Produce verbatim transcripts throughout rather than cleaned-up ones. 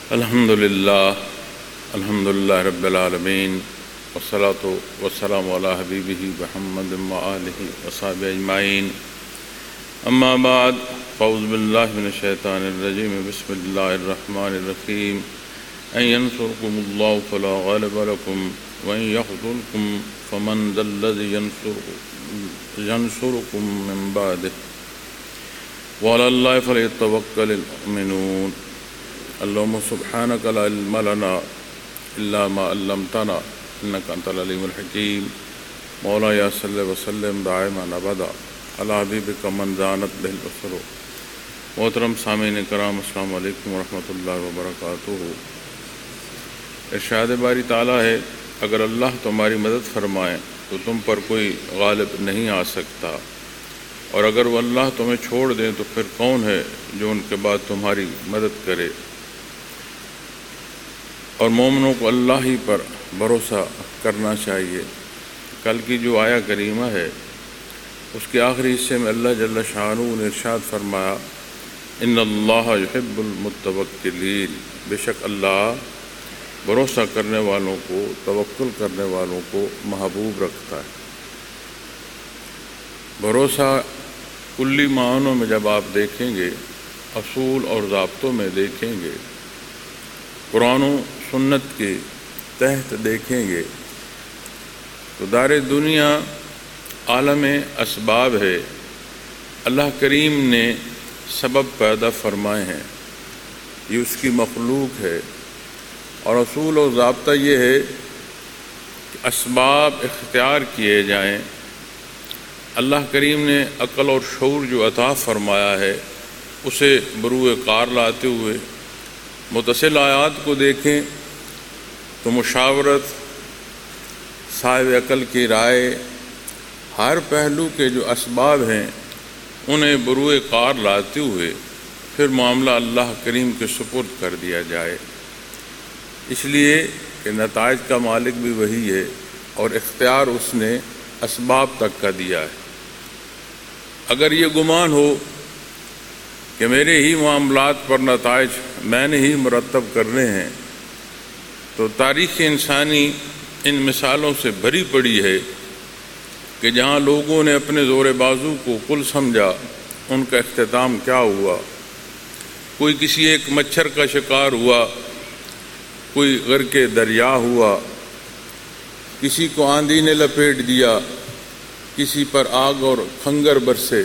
الحمد للہ الحمد للہ رب العالمین والصلاة والسلام علی حبیبہ محمد وآلہ وصحبہ اجمعین اما بعد فاعوذ باللہ من الشیطان الرجیم بسم اللہ الرحمن الرحیم ان ینصرکم اللہ فلا غالب لکم وان یخذلکم فمن ذا الذی ینصرکم من بعدہ وعلی اللہ فلیتوکل المؤمنون اللهم سبحانك لا علم لنا إلا ما علمتنا إنك أنت العليم الحكيم مولاي صل وسلم دائما أبدا على حبيبك من زانت به البصر. محترم سامعین کرام، السلام علیکم ورحمۃ اللہ وبرکاتہ. ارشاد باری تعالیٰ ہے، اگر اللہ تمہاری مدد فرمائے تو تم پر کوئی غالب نہیں آ سکتا، اور اگر وہ اللہ تمہیں چھوڑ دیں تو پھر کون ہے جو ان کے بعد تمہاری مدد کرے. اور مومنوں کو اللہ ہی پر بھروسہ کرنا چاہیے. کل کی جو آیا کریمہ ہے اس کے آخری حصے میں اللہ جل شانہ نے ارشاد فرمایا، ان اللہ یحب المتوکلین، بے شک اللہ بھروسہ کرنے والوں کو، توکل کرنے والوں کو محبوب رکھتا ہے. بھروسہ کلی معنوں میں جب آپ دیکھیں گے، اصول اور ضابطوں میں دیکھیں گے، قرآن و سنت کے تحت دیکھیں گے تو دار دنیا عالم اسباب ہے. اللہ کریم نے سبب پیدا فرمائے ہیں، یہ اس کی مخلوق ہے. اور اصول و ضابطہ یہ ہے کہ اسباب اختیار کیے جائیں. اللہ کریم نے عقل اور شعور جو عطا فرمایا ہے اسے بروئے کار لاتے ہوئے متصل آیات کو دیکھیں تو مشاورت، صاحب عقل کی رائے، ہر پہلو کے جو اسباب ہیں انہیں بروئے کار لاتے ہوئے پھر معاملہ اللہ کریم کے سپرد کر دیا جائے. اس لیے کہ نتائج کا مالک بھی وہی ہے اور اختیار اس نے اسباب تک کا دیا ہے. اگر یہ گمان ہو کہ میرے ہی معاملات پر نتائج میں نے ہی مرتب کرنے ہیں تو تاریخ انسانی ان مثالوں سے بھری پڑی ہے کہ جہاں لوگوں نے اپنے زور بازو کو کل سمجھا ان کا اختتام کیا ہوا. کوئی کسی ایک مچھر کا شکار ہوا، کوئی غرق دریا ہوا، کسی کو آندھی نے لپیٹ دیا، کسی پر آگ اور کھنگر برسے.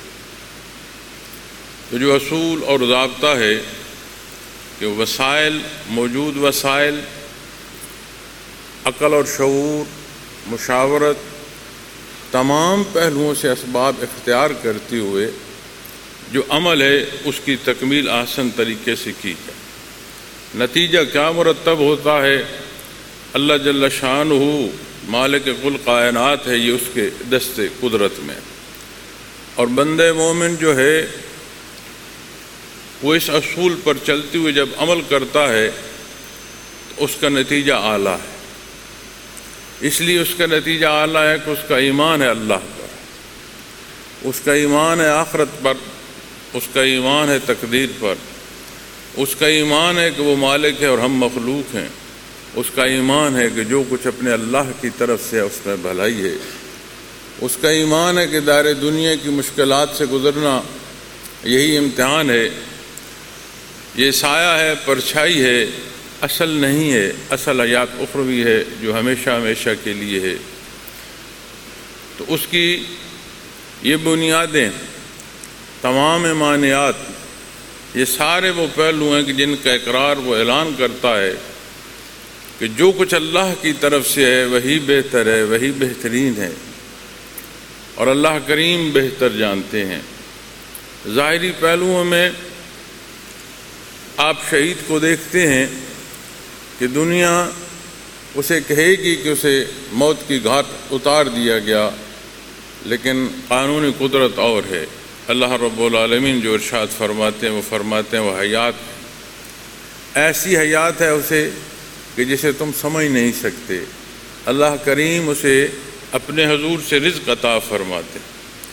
تو جو اصول اور ضابطہ ہے کہ وسائل، موجود وسائل، عقل اور شعور، مشاورت، تمام پہلوؤں سے اسباب اختیار کرتے ہوئے جو عمل ہے اس کی تکمیل آسان طریقے سے کی جائے. نتیجہ کیا مرتب ہوتا ہے؟ اللہ جل شانہ مالک کل کائنات ہے، یہ اس کے دست قدرت میں. اور بندہ مومن جو ہے وہ اس اصول پر چلتے ہوئے جب عمل کرتا ہے تو اس کا نتیجہ اعلیٰ ہے. اس لیے اس کا نتیجہ اعلیٰ ہے کہ اس کا ایمان ہے اللہ پر، اس کا ایمان ہے آخرت پر، اس کا ایمان ہے تقدیر پر، اس کا ایمان ہے کہ وہ مالک ہے اور ہم مخلوق ہیں، اس کا ایمان ہے کہ جو کچھ اپنے اللہ کی طرف سے اس میں بھلائی ہے، اس کا ایمان ہے کہ دار دنیا کی مشکلات سے گزرنا یہی امتحان ہے، یہ سایہ ہے، پرچھائی ہے، اصل نہیں ہے. اصل حیات اخروی ہے جو ہمیشہ ہمیشہ کے لیے ہے. تو اس کی یہ بنیادیں، تمام معنیات، یہ سارے وہ پہلو ہیں کہ جن کا اقرار وہ اعلان کرتا ہے کہ جو کچھ اللہ کی طرف سے ہے وہی بہتر ہے، وہی بہترین ہے، اور اللہ کریم بہتر جانتے ہیں. ظاہری پہلوؤں میں آپ شہید کو دیکھتے ہیں کہ دنیا اسے کہے گی کہ اسے موت کی گھاٹ اتار دیا گیا، لیکن قانونی قدرت اور ہے. اللہ رب العالمین جو ارشاد فرماتے ہیں وہ فرماتے ہیں وہ حیات، ایسی حیات ہے اسے کہ جسے تم سمجھ نہیں سکتے. اللہ کریم اسے اپنے حضور سے رزق عطا فرماتے.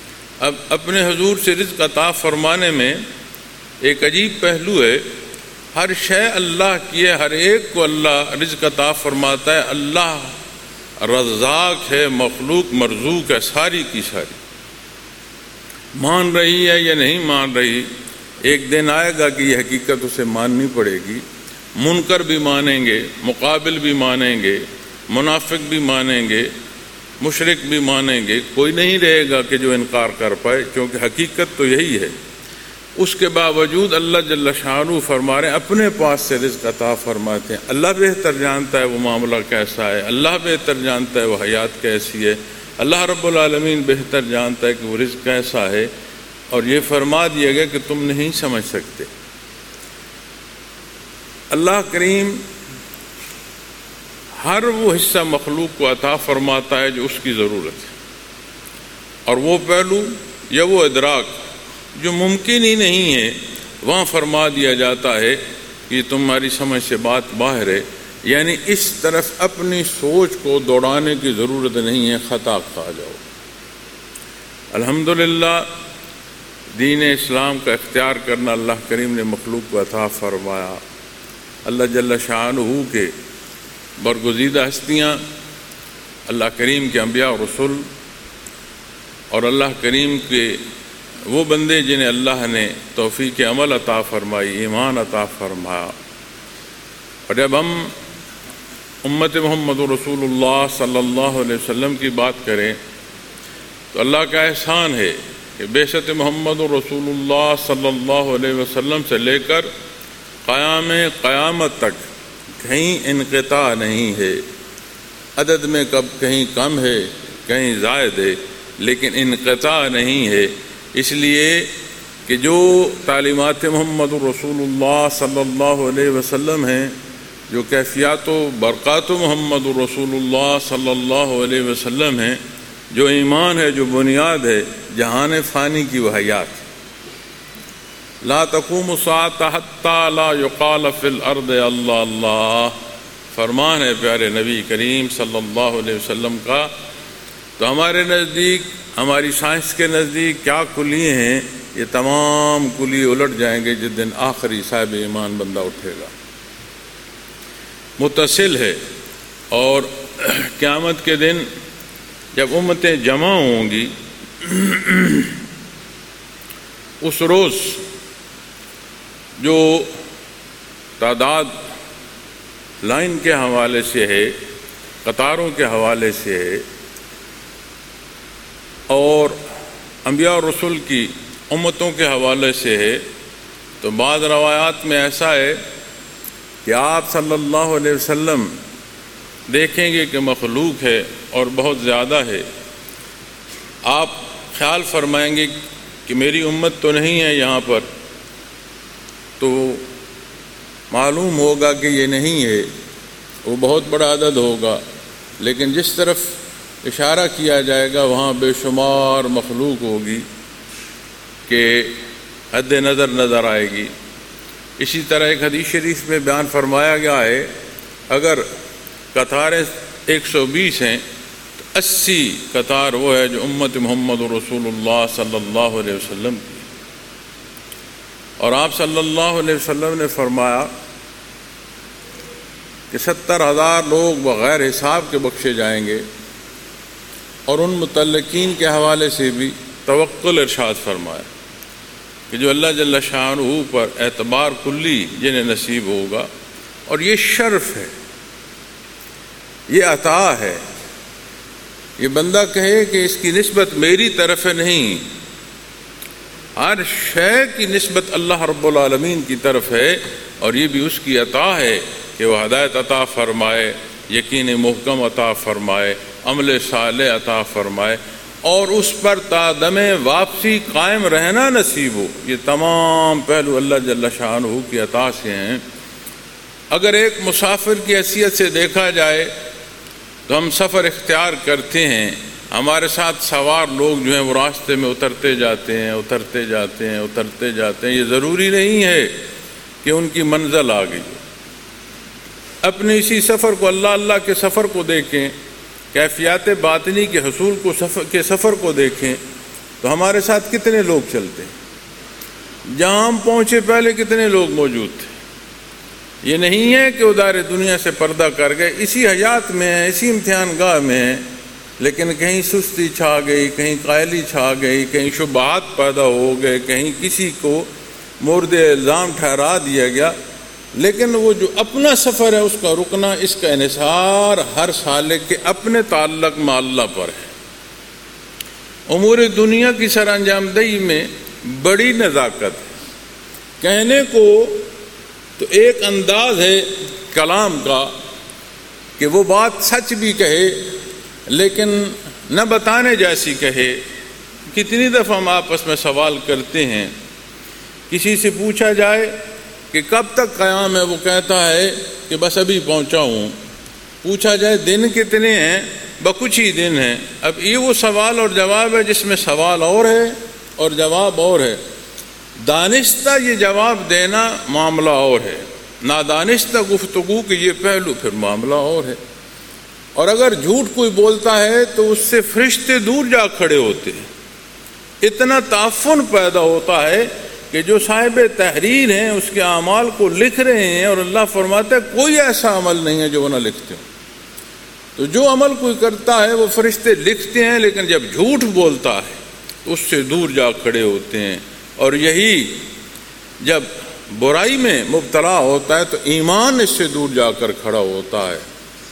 اب اپنے حضور سے رزق عطا فرمانے میں ایک عجیب پہلو ہے ہر شے اللہ کی ہے، ہر ایک کو اللہ رزق عطا فرماتا ہے۔ اللہ رزاق ہے، مخلوق مرزوق ہے، ساری کی ساری۔ مان رہی ہے یا نہیں مان رہی، ایک دن آئے گا کہ یہ حقیقت اسے ماننی پڑے گی۔ منکر بھی مانیں گے، مقابل بھی مانیں گے، منافق بھی مانیں گے، مشرک بھی مانیں گے، کوئی نہیں رہے گا کہ جو انکار کر پائے، کیونکہ حقیقت تو یہی ہے۔ اس کے باوجود اللہ جل شانہ فرما رہے ہیں اپنے پاس سے رزق عطا فرماتے ہیں۔ اللہ بہتر جانتا ہے وہ معاملہ کیسا ہے، اللہ بہتر جانتا ہے وہ حیات کیسی ہے، اللہ رب العالمین بہتر جانتا ہے کہ وہ رزق کیسا ہے، اور یہ فرما دیا گیا کہ تم نہیں سمجھ سکتے۔ اللہ کریم ہر وہ حصہ مخلوق کو عطا فرماتا ہے جو اس کی ضرورت ہے، اور وہ پہلو یا وہ ادراک جو ممکن ہی نہیں ہے وہاں فرما دیا جاتا ہے کہ تمہاری سمجھ سے بات باہر ہے، یعنی اس طرف اپنی سوچ کو دوڑانے کی ضرورت نہیں ہے، خطا کھا جاؤ۔ الحمدللہ دین اسلام کا اختیار کرنا اللہ کریم نے مخلوق کو عطا فرمایا۔ اللہ جل شانہ کے برگزیدہ ہستیاں اللہ کریم کے انبیاء و رسول، اور اللہ کریم کے وہ بندے جنہیں اللہ نے توفیق عمل عطا فرمائی، ایمان عطا فرمایا۔ اور جب ہم امت محمد رسول اللہ صلی اللہ علیہ وسلم کی بات کریں تو اللہ کا احسان ہے کہ بعثت محمد رسول اللہ صلی اللہ علیہ وسلم سے لے کر قیام قیامت تک کہیں انقطاع نہیں ہے۔ عدد میں کب کہیں کم ہے کہیں زائد ہے، لیکن انقطاع نہیں ہے، اس لیے کہ جو تعلیمات محمد رسول اللہ صلی اللہ علیہ وسلم ہیں، جو کیفیات و برکات محمد رسول اللہ صلی اللہ علیہ وسلم ہیں، جو ایمان ہے، جو بنیاد ہے جہان فانی کی وہ حیات۔ لا تقوم الساعة حتى لا يقال في الارض اللہ اللہ، فرمان ہے پیارے نبی کریم صلی اللہ علیہ وسلم کا۔ تو ہمارے نزدیک، ہماری سائنس کے نزدیک کیا کلیے ہیں، یہ تمام کلیے الٹ جائیں گے جس دن آخری صاحب ایمان بندہ اٹھے گا۔ متصل ہے، اور قیامت کے دن جب امتیں جمع ہوں گی اس روز جو تعداد لائن کے حوالے سے ہے، قطاروں کے حوالے سے ہے، اور انبیاء اور رسول کی امتوں کے حوالے سے ہے، تو بعض روایات میں ایسا ہے کہ آپ صلی اللہ علیہ وسلم دیکھیں گے کہ مخلوق ہے اور بہت زیادہ ہے، آپ خیال فرمائیں گے کہ میری امت تو نہیں ہے یہاں پر، تو معلوم ہوگا کہ یہ نہیں ہے، وہ بہت بڑا عدد ہوگا، لیکن جس طرف اشارہ کیا جائے گا وہاں بے شمار مخلوق ہوگی کہ حد نظر نظر آئے گی۔ اسی طرح ایک حدیث شریف میں بیان فرمایا گیا ہے، اگر قطاریں ایک سو بیس ہیں تو اسی قطار وہ ہے جو امت محمد رسول اللہ صلی اللہ علیہ وسلم کی، اور آپ صلی اللہ علیہ وسلم نے فرمایا کہ ستر ہزار لوگ بغیر حساب کے بخشے جائیں گے، اور ان متعلقین کے حوالے سے بھی توکل ارشاد فرمایا کہ جو اللہ جل شانہ پر اعتبار کلی جنہیں نصیب ہوگا، اور یہ شرف ہے، یہ عطا ہے، یہ بندہ کہے کہ اس کی نسبت میری طرف نہیں، ہر شے کی نسبت اللہ رب العالمین کی طرف ہے، اور یہ بھی اس کی عطا ہے کہ وہ ہدایت عطا فرمائے، یقین محکم عطا فرمائے، عمل صالح عطا فرمائے، اور اس پر تا دم واپسی قائم رہنا نصیب ہو۔ یہ تمام پہلو اللہ جل شانہ کی عطا سے ہیں۔ اگر ایک مسافر کی حیثیت سے دیکھا جائے تو ہم سفر اختیار کرتے ہیں، ہمارے ساتھ سوار لوگ جو ہیں وہ راستے میں اترتے جاتے ہیں اترتے جاتے ہیں اترتے جاتے ہیں، یہ ضروری نہیں ہے کہ ان کی منزل آ گئی۔ اپنے اسی سفر کو، اللہ اللہ کے سفر کو دیکھیں، کیفیات باطنی کے حصول کو سفر کے سفر کو دیکھیں تو ہمارے ساتھ کتنے لوگ چلتے ہیں، جہاں ہم پہنچے پہلے کتنے لوگ موجود تھے، یہ نہیں ہے کہ ادارے دنیا سے پردہ کر گئے، اسی حیات میں ہیں، اسی امتحان گاہ میں ہیں، لیکن کہیں سستی چھا گئی، کہیں قائلی چھا گئی، کہیں شبہات پیدا ہو گئے، کہیں کسی کو مورد الزام ٹھہرا دیا گیا، لیکن وہ جو اپنا سفر ہے اس کا رکنا، اس کا انحصار ہر سالک کے اپنے تعلق مع اللہ پر ہے۔ امور دنیا کی سر انجام دہی میں بڑی نزاکت ہے۔ کہنے کو تو ایک انداز ہے کلام کا کہ وہ بات سچ بھی کہے لیکن نہ بتانے جیسی کہے۔ کتنی دفعہ ہم آپس میں سوال کرتے ہیں، کسی سے پوچھا جائے کہ کب تک قیام ہے، وہ کہتا ہے کہ بس ابھی پہنچا ہوں۔ پوچھا جائے دن کتنے ہیں، بکچھ ہی دن ہیں۔ اب یہ وہ سوال اور جواب ہے جس میں سوال اور ہے اور جواب اور ہے۔ دانستہ یہ جواب دینا معاملہ اور ہے، نادانستہ گفتگو کہ یہ پہلو پھر معاملہ اور ہے۔ اور اگر جھوٹ کوئی بولتا ہے تو اس سے فرشتے دور جا کھڑے ہوتے ہیں۔ اتنا تعفن پیدا ہوتا ہے کہ جو صاحب تحریر ہیں اس کے اعمال کو لکھ رہے ہیں، اور اللہ فرماتا ہے کوئی ایسا عمل نہیں ہے جو وہ نہ لکھتے ہوں۔ تو جو عمل کوئی کرتا ہے وہ فرشتے لکھتے ہیں، لیکن جب جھوٹ بولتا ہے تو اس سے دور جا کھڑے ہوتے ہیں۔ اور یہی جب برائی میں مبتلا ہوتا ہے تو ایمان اس سے دور جا کر کھڑا ہوتا ہے۔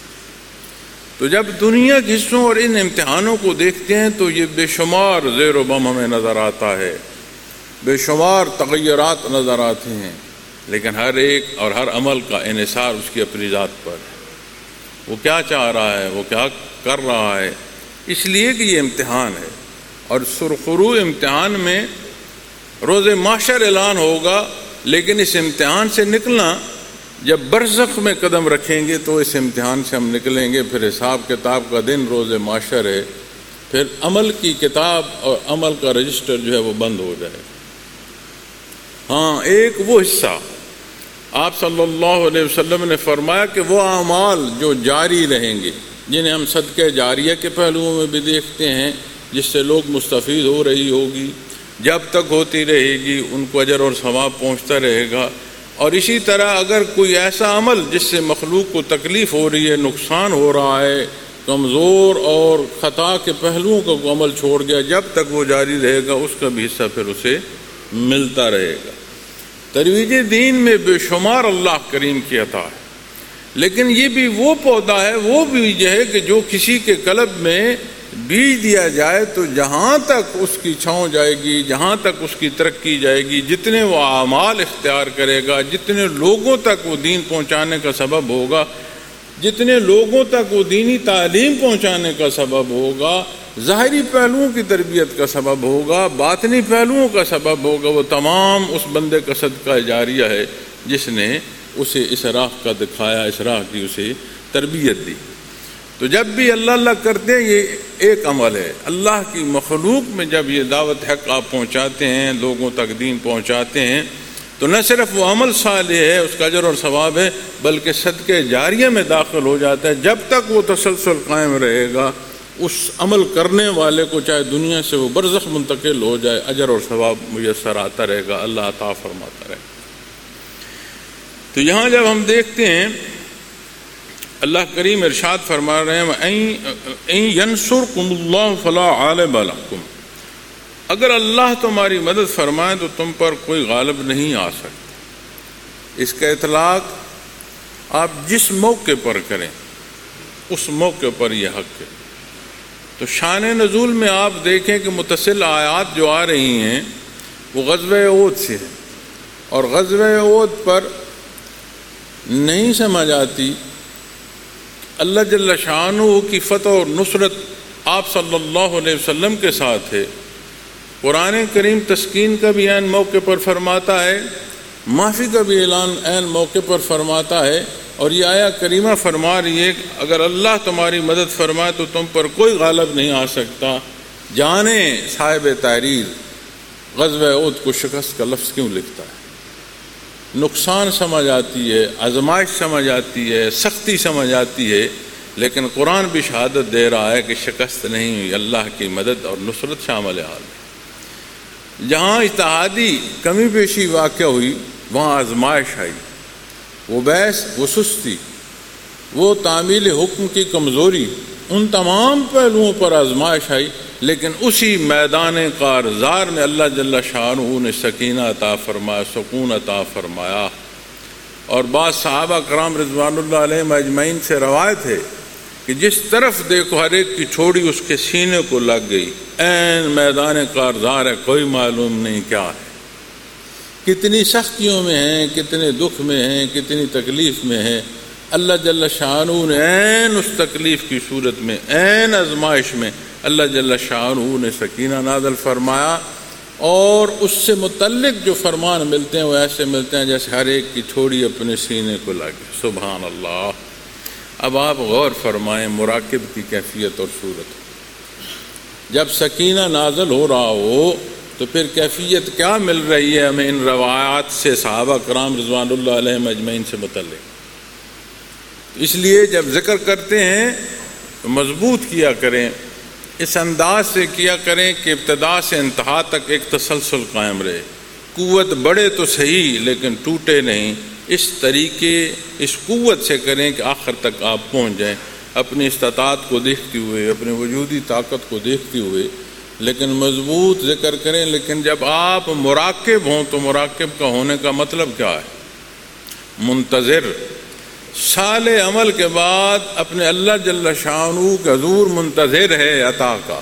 تو جب دنیا کے حصوں اور ان امتحانوں کو دیکھتے ہیں تو یہ بے شمار زیر و بم ہمیں نظر آتا ہے، بے شمار تغیرات نظر آتے ہیں، لیکن ہر ایک اور ہر عمل کا انحصار اس کی اپنی ذات پر ہے۔ وہ کیا چاہ رہا ہے، وہ کیا کر رہا ہے، اس لیے کہ یہ امتحان ہے۔ اور سرخرو امتحان میں روز محشر اعلان ہوگا، لیکن اس امتحان سے نکلنا، جب برزخ میں قدم رکھیں گے تو اس امتحان سے ہم نکلیں گے۔ پھر حساب کتاب کا دن روز محشر ہے، پھر عمل کی کتاب اور عمل کا رجسٹر جو ہے وہ بند ہو جائے۔ ہاں، ایک وہ حصہ آپ صلی اللہ علیہ وسلم نے فرمایا کہ وہ اعمال جو جاری رہیں گے، جنہیں ہم صدقہ جاریہ کے پہلوؤں میں بھی دیکھتے ہیں، جس سے لوگ مستفید ہو رہی ہوگی، جب تک ہوتی رہے گی ان کو اجر اور ثواب پہنچتا رہے گا۔ اور اسی طرح اگر کوئی ایسا عمل جس سے مخلوق کو تکلیف ہو رہی ہے، نقصان ہو رہا ہے، کمزور اور خطا کے پہلوؤں کا کو عمل چھوڑ گیا، جب تک وہ جاری رہے گا اس کا بھی حصہ پھر اسے ملتا رہے گا۔ ترویج دین میں بے شمار اللہ کریم کی عطا ہے، لیکن یہ بھی وہ پودا ہے، وہ بیج ہے کہ جو کسی کے قلب میں بیج دیا جائے تو جہاں تک اس کی چھاؤں جائے گی، جہاں تک اس کی ترقی جائے گی، جتنے وہ اعمال اختیار کرے گا، جتنے لوگوں تک وہ دین پہنچانے کا سبب ہوگا، جتنے لوگوں تک وہ دینی تعلیم پہنچانے کا سبب ہوگا، ظاہری پہلوؤں کی تربیت کا سبب ہوگا، باطنی پہلوؤں کا سبب ہوگا، وہ تمام اس بندے کا صدقہ جاریہ ہے جس نے اسے اس راہ کا دکھایا، اس راہ کی اسے تربیت دی۔ تو جب بھی اللہ اللہ کرتے ہیں یہ ایک عمل ہے۔ اللہ کی مخلوق میں جب یہ دعوت حق آپ پہنچاتے ہیں، لوگوں تک دین پہنچاتے ہیں، تو نہ صرف وہ عمل صالح ہے، اس کا اجر اور ثواب ہے، بلکہ صدقہ جاریہ میں داخل ہو جاتا ہے۔ جب تک وہ تسلسل قائم رہے گا، اس عمل کرنے والے کو چاہے دنیا سے وہ برزخ منتقل ہو جائے، اجر اور ثواب میسر آتا رہے گا، اللہ عطا فرماتا رہے گا۔ تو یہاں جب ہم دیکھتے ہیں اللہ کریم ارشاد فرما رہے ہیں اَن يَنْصُرْكُمُ اللَّهُ فَلَا غَالِبَ لَكُمْ، اگر اللہ تمہاری مدد فرمائے تو تم پر کوئی غالب نہیں آ سکتا۔ اس کا اطلاق آپ جس موقع پر کریں اس موقع پر یہ حق ہے۔ تو شان نزول میں آپ دیکھیں کہ متصل آیات جو آ رہی ہیں وہ غزوہ احد سے ہے، اور غزوہ احد پر نہیں سمجھ آتی اللہ جل شانہ کی فتح اور نصرت آپ صلی اللہ علیہ وسلم کے ساتھ ہے۔ قرآن کریم تسکین کا بھی عین موقع پر فرماتا ہے، معافی کا بھی اعلان عین موقع پر فرماتا ہے، اور یہ آیا کریمہ فرما رہی ہے کہ اگر اللہ تمہاری مدد فرمائے تو تم پر کوئی غالب نہیں آ سکتا۔ جانے صاحب تحریر غزوہ احد کو شکست کا لفظ کیوں لکھتا ہے؟ نقصان سمجھ آتی ہے، آزمائش سمجھ آتی ہے، سختی سمجھ آتی ہے، لیکن قرآن بھی شہادت دے رہا ہے کہ شکست نہیں ہوئی، اللہ کی مدد اور نصرت شامل حال ہے۔ جہاں اتحادی کمی بیشی واقع ہوئی وہاں آزمائش آئی، وہ بحث، وہ سستی، وہ تعمیل حکم کی کمزوری، ان تمام پہلوؤں پر آزمائش آئی، لیکن اسی میدان کارزار میں اللہ جل شانہ نے سکینہ عطا فرمایا، سکون عطا فرمایا۔ اور بعض صحابہ کرام رضوان اللہ علیہم اجمعین سے روایت ہے کہ جس طرف دیکھو ہر ایک کی چھوڑی اس کے سینے کو لگ گئی، عین میدان کارزار ہے، کوئی معلوم نہیں کیا ہے، کتنی سختیوں میں ہیں، کتنے دکھ میں ہیں، کتنی تکلیف میں ہیں۔ اللہ جل شانہ نے عین اس تکلیف کی صورت میں، عین آزمائش میں اللہ جل شانہ نے سکینہ نازل فرمایا، اور اس سے متعلق جو فرمان ملتے ہیں وہ ایسے ملتے ہیں جیسے ہر ایک کی چھوڑی اپنے سینے کو لگے۔ سبحان اللہ۔ اب آپ غور فرمائیں مراقب کی کیفیت اور صورت۔ جب سکینہ نازل ہو رہا ہو تو پھر کیفیت کیا مل رہی ہے ہمیں ان روایات سے صحابہ کرام رضوان اللہ علیہم اجمعین سے متعلق؟ اس لیے جب ذکر کرتے ہیں تو مضبوط کیا کریں، اس انداز سے کیا کریں کہ ابتدا سے انتہا تک ایک تسلسل قائم رہے، قوت بڑھے تو صحیح لیکن ٹوٹے نہیں۔ اس طریقے اس قوت سے کریں کہ آخر تک آپ پہنچ جائیں، اپنی استطاعت کو دیکھتے ہوئے، اپنی وجودی طاقت کو دیکھتے ہوئے، لیکن مضبوط ذکر کریں۔ لیکن جب آپ مراقب ہوں تو مراقب کا ہونے کا مطلب کیا ہے؟ منتظر، سال عمل کے بعد اپنے اللہ جل شانہ کا حضور منتظر ہے عطا کا،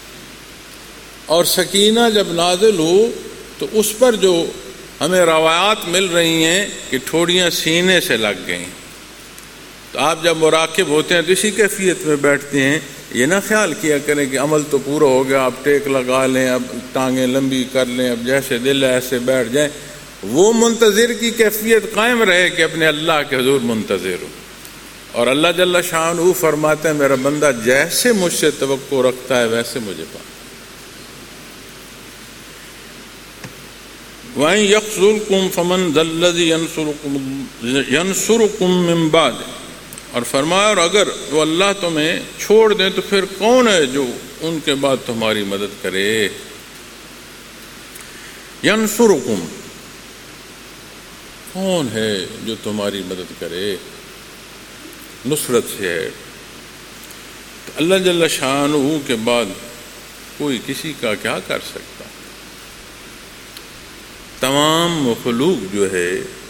اور سکینہ جب نازل ہو تو اس پر جو ہمیں روایات مل رہی ہیں کہ ٹھوڑیاں سینے سے لگ گئیں، تو آپ جب مراقب ہوتے ہیں تو اسی کیفیت میں بیٹھتے ہیں۔ یہ نہ خیال کیا کریں کہ عمل تو پورا ہو گیا، اب ٹیک لگا لیں، اب ٹانگیں لمبی کر لیں، اب جیسے دل ہے ایسے بیٹھ جائیں۔ وہ منتظر کی کیفیت قائم رہے کہ اپنے اللہ کے حضور منتظر ہو، اور اللہ جل شانہ فرماتے ہیں میرا بندہ جیسے مجھ سے توقع رکھتا ہے ویسے مجھے پاتا۔ وَإِن يَخْذُلْكُمْ فَمَنْ ذَا الَّذِي يَنْصُرُكُمْ مِنْ بَعْدِهِ، اور فرمایا اور اگر وہ اللہ تمہیں چھوڑ دیں تو پھر کون ہے جو ان کے بعد تمہاری مدد کرے؟ يَنْصُرُكُمْ، کون ہے جو تمہاری مدد کرے؟ نصرت سے ہے۔ تو اللہ جل شانہ کے بعد کوئی کسی کا کیا کر سکتا؟ تمام مخلوق جو ہے